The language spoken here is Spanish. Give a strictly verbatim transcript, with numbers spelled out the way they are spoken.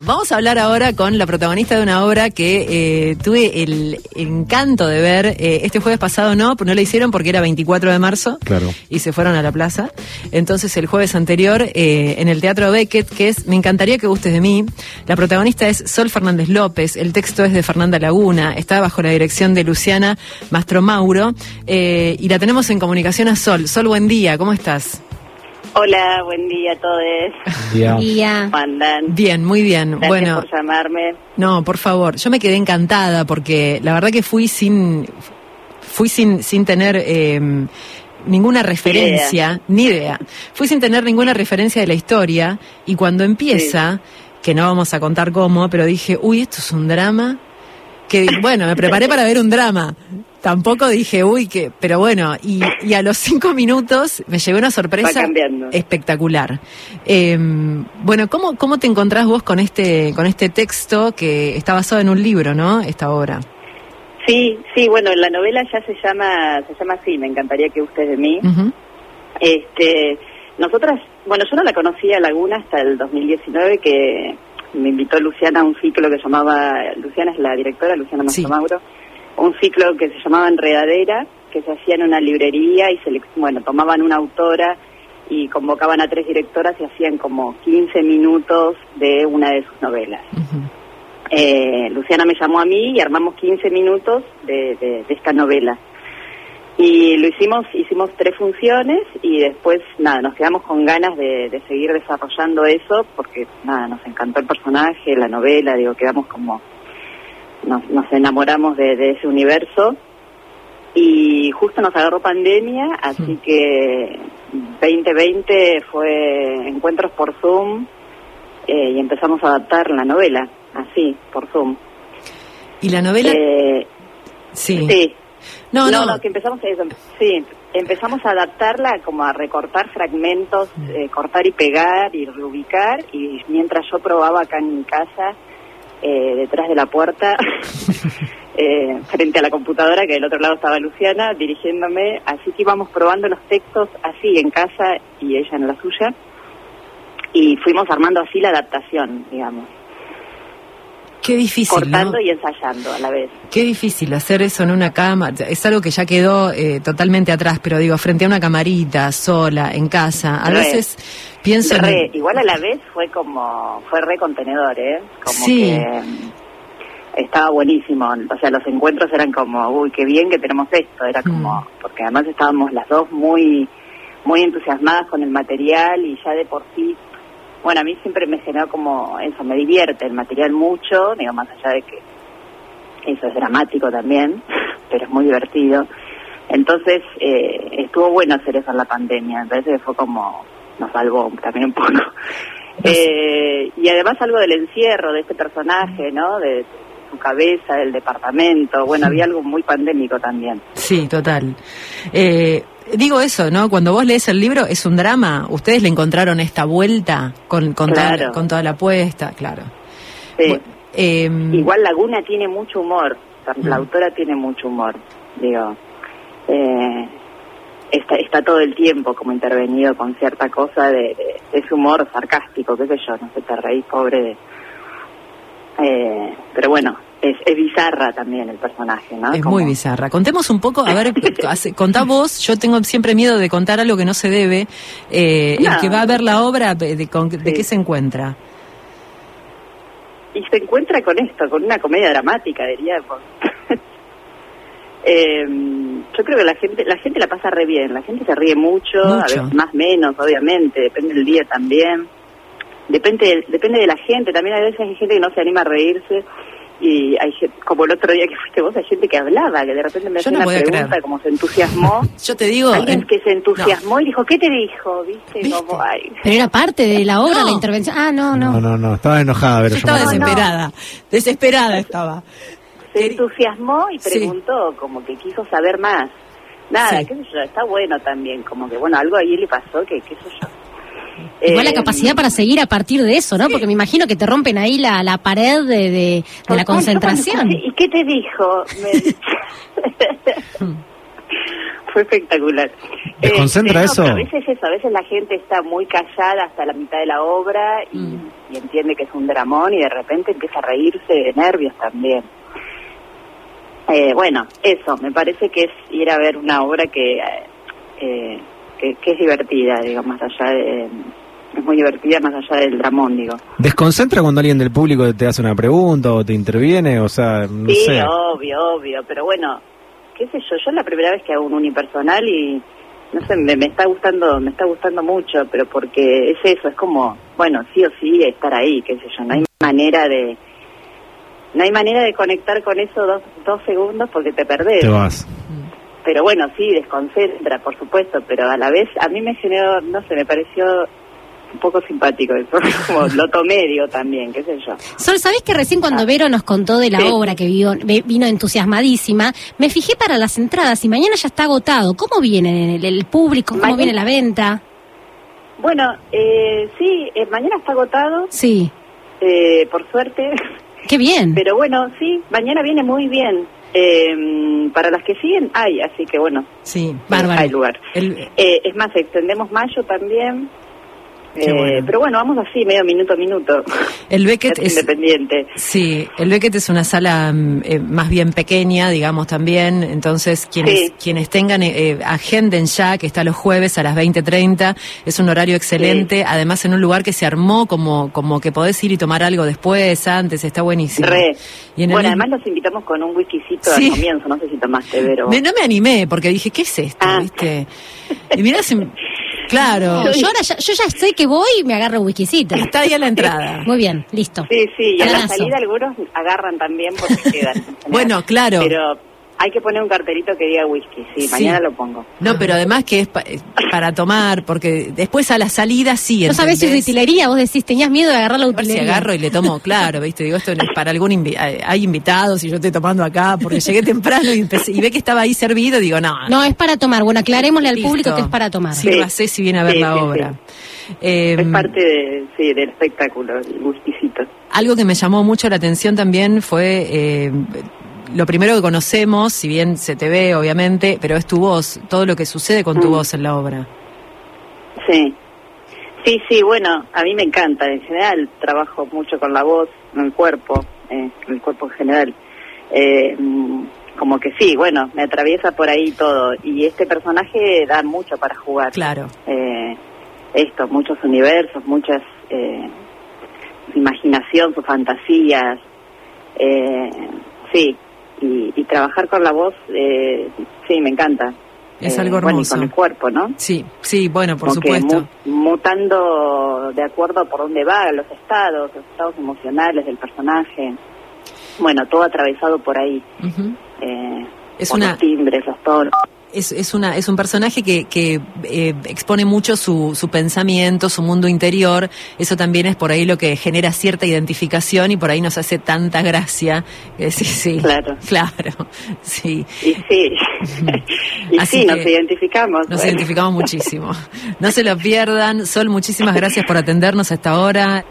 vamos a hablar ahora con la protagonista de una obra que eh, tuve el encanto de ver. Eh, este jueves pasado no, no la hicieron porque era veinticuatro de marzo. Claro. Y se fueron a la plaza. Entonces el jueves anterior, eh, en el Teatro Beckett, que es Me encantaría que gustes de mí. La protagonista es Sol Fernández López, el texto es de Fernanda Laguna, está bajo la dirección de Luciana Mastromauro, eh, y la tenemos en comunicación a Sol. Sol, buen día, ¿cómo estás? Hola, buen día a todos. Buen día. ¿Cómo andan? Bien, muy bien. Gracias bueno, por llamarme. No, por favor. Yo me quedé encantada porque la verdad que fui sin fui sin sin tener eh, ninguna referencia, ni idea. ni idea. Fui sin tener ninguna referencia de la historia y cuando empieza, sí. que no vamos a contar cómo, pero dije, uy, esto es un drama. Que bueno, me preparé para ver un drama. Tampoco dije, uy, que, pero bueno, y, y a los cinco minutos me llegó una sorpresa espectacular. Eh, bueno, ¿cómo, ¿cómo te encontrás vos con este, con este texto que está basado en un libro, ¿no? Esta obra. Sí, sí, bueno, la novela ya se llama, se llama así, Me encantaría que gustes de mí. Uh-huh. Este, nosotras, bueno, yo no la conocía a Laguna hasta el dos mil diecinueve, que me invitó Luciana a un ciclo que llamaba, Luciana es la directora, Luciana Mastromauro. Sí. Un ciclo que se llamaba Enredadera, que se hacía en una librería y se, bueno, tomaban una autora y convocaban a tres directoras y hacían como quince minutos de una de sus novelas. Uh-huh. Eh, Luciana me llamó a mí y armamos quince minutos de, de, de esta novela. Y lo hicimos, hicimos tres funciones y después, nada, nos quedamos con ganas de, de seguir desarrollando eso porque, nada, nos encantó el personaje, la novela, digo, quedamos como... Nos, nos enamoramos de, de ese universo y justo nos agarró pandemia, así sí. que veinte veinte fue encuentros por Zoom eh, y empezamos a adaptar la novela, así, por Zoom. ¿Y la novela? Eh, sí. Sí. No, no, no, no, que empezamos a eso, sí, empezamos a adaptarla como a recortar fragmentos, eh, cortar y pegar y reubicar, y mientras yo probaba acá en mi casa, Eh, detrás de la puerta, eh, frente a la computadora, que del otro lado estaba Luciana dirigiéndome, así que íbamos probando los textos así en casa y ella en la suya, y fuimos armando así la adaptación, digamos. Qué difícil, cortando, ¿no? Y ensayando a la vez. Qué difícil hacer eso en una cama. Es algo que ya quedó eh, totalmente atrás, pero digo, frente a una camarita, sola, en casa. A re, veces pienso... Re, en... Igual a la vez fue como... Fue re contenedor, ¿eh? Como sí. que estaba buenísimo. O sea, los encuentros eran como, uy, qué bien que tenemos esto. Era como... Mm. Porque además estábamos las dos muy, muy entusiasmadas con el material y ya de por sí... Bueno, a mí siempre me generó como eso, me divierte el material mucho, digo, más allá de que eso es dramático también, pero es muy divertido. Entonces, eh, estuvo bueno hacer eso en la pandemia, me parece que fue como, nos salvó también un poco. Eh, y además algo del encierro de este personaje, ¿no? De, de su cabeza, del departamento, bueno, había algo muy pandémico también. Sí, total. Eh... Digo eso, ¿no? Cuando vos lees el libro, es un drama. ¿Ustedes le encontraron esta vuelta con, con, claro. toda, con toda la apuesta? Claro. Sí. Bueno, eh, Igual Laguna tiene mucho humor. La mm. autora tiene mucho humor. Digo, eh, está, está todo el tiempo como intervenido con cierta cosa de, de, de ese humor sarcástico, qué sé yo, no sé, te reís, pobre de... Eh, pero bueno, es, es bizarra también el personaje, ¿no? Es como... muy bizarra. Contemos un poco, a ver, contá vos, yo tengo siempre miedo de contar algo que no se debe. Eh, no. El que va a ver la obra, ¿de, de, con, de sí. qué se encuentra? Y se encuentra con esto, con una comedia dramática, diríamos. eh, yo creo que la gente la gente la pasa re bien, la gente se ríe mucho, mucho. A veces más menos, obviamente, depende del día también. Depende, depende de la gente, también a veces hay gente que no se anima a reírse y hay gente, como el otro día que fuiste vos, hay gente que hablaba, que de repente me hacía no una pregunta, creer. Como se entusiasmó. Yo te digo... Alguien eh, que se entusiasmó no. y dijo, ¿qué te dijo? ¿Viste? ¿Viste? Como, ay. Pero era parte de la obra, no. la intervención. Ah, no, no. No, no, no, estaba enojada. Pero yo estaba no, desesperada, no. desesperada estaba. Se entusiasmó y preguntó, sí. como que quiso saber más. Nada, sí. qué sé yo, está bueno también, como que bueno, algo ahí le pasó que, qué sé yo. Igual eh, la capacidad para seguir a partir de eso, ¿no? Sí. Porque me imagino que te rompen ahí la, la pared de, de, de la concentración. ¿Y qué te dijo? Me... fue espectacular. ¿Desconcentra este, eso? No, a veces eso, a veces la gente está muy callada hasta la mitad de la obra y, mm. y entiende que es un dramón y de repente empieza a reírse de nervios también. Eh, bueno, eso, me parece que es ir a ver una obra que, eh, que, que es divertida, digo, más allá de... Es muy divertida más allá del dramón, digo. ¿Desconcentra cuando alguien del público te hace una pregunta o te interviene? O sea, no sí, sé. obvio, obvio, pero bueno, qué sé yo, yo es la primera vez que hago un unipersonal y, no sé, me, me está gustando, me está gustando mucho, pero porque es eso, es como, bueno, sí o sí estar ahí, qué sé yo, no hay manera de... No hay manera de conectar con eso dos, dos segundos porque te perdés. Te vas. Pero bueno, sí, desconcentra, por supuesto, pero a la vez a mí me generó, no sé, me pareció un poco simpático eso, como lo tomé, digo, también, qué sé yo. Sol, ¿sabés que recién cuando Vero nos contó de la sí. obra que vio, vino entusiasmadísima, me fijé para las entradas y mañana ya está agotado? ¿Cómo viene el, el público? ¿Cómo mañana, viene la venta? Bueno, eh, sí, eh, mañana está agotado. Sí. Eh, por suerte. ¡Qué bien! Pero bueno, sí, mañana viene muy bien. Eh, para las que siguen hay, así que bueno. Sí, bárbaro. Hay lugar. El... Eh, es más, extendemos mayo también. Eh, bueno. Pero bueno, vamos así, medio minuto a minuto. El Beckett es, es independiente. Sí, el Beckett es una sala eh, más bien pequeña, digamos también. Entonces, quienes sí. quienes tengan, eh, agenden ya, que está los jueves a las veinte treinta. Es un horario excelente. Sí. Además, en un lugar que se armó como como que podés ir y tomar algo después, antes. Está buenísimo. Re. Y en bueno, el... además los invitamos con un whiskycito sí. al comienzo. No sé si tomaste, Vero. Me, no me animé, porque dije, ¿qué es esto? Ah. ¿Viste? Y mirá si... Claro. No, yo, ahora ya, yo ya sé que voy y me agarro un whiskycito. Está ahí a la entrada. Muy bien, listo. Sí, sí, y a Abrazo. la salida algunos agarran también porque quedan. Bueno, claro. Pero hay que poner un cartelito que diga whisky, sí, sí. Mañana lo pongo. No, pero además que es pa para tomar, porque después a la salida sí, ¿no sabés si es utilería? Vos decís, tenías miedo de agarrar la utilería. Si agarro y le tomo, claro, viste, digo, esto es para algún invi hay invitados y yo estoy tomando acá, porque llegué temprano y, empecé, y ve que estaba ahí servido, digo, no. No, es para tomar, bueno, aclarémosle listo. Al público que es para tomar. Sí, sí. Sé si viene a ver sí, la sí, obra. Sí. Eh, es parte de, sí, del espectáculo, el whiskycito. Algo que me llamó mucho la atención también fue... Eh, lo primero que conocemos, si bien se te ve, obviamente, pero es tu voz, todo lo que sucede con tu mm. voz en la obra. Sí, sí, sí, bueno, a mí me encanta, en general trabajo mucho con la voz, en el cuerpo, eh, el cuerpo en general. Eh, como que sí, bueno, me atraviesa por ahí todo, y este personaje da mucho para jugar. Claro. Eh, esto, muchos universos, muchas... Eh, su imaginación, sus fantasías, eh, sí. Y, y trabajar con la voz, eh, sí, me encanta. Es eh, algo hermoso. Bueno, y con el cuerpo, ¿no? Sí, sí, bueno, por Como supuesto. Mu mutando de acuerdo por dónde va, los estados, los estados emocionales del personaje. Bueno, todo atravesado por ahí. Uh-huh. eh, es por una... los timbres, los tonos. Es, es una es un personaje que, que eh, expone mucho su, su pensamiento, su mundo interior. Eso también es por ahí lo que genera cierta identificación y por ahí nos hace tanta gracia. Eh, sí, sí, claro, claro, sí. Y sí, y Así sí, nos identificamos. Nos bueno. identificamos muchísimo. No se lo pierdan. Sol, muchísimas gracias por atendernos a esta hora.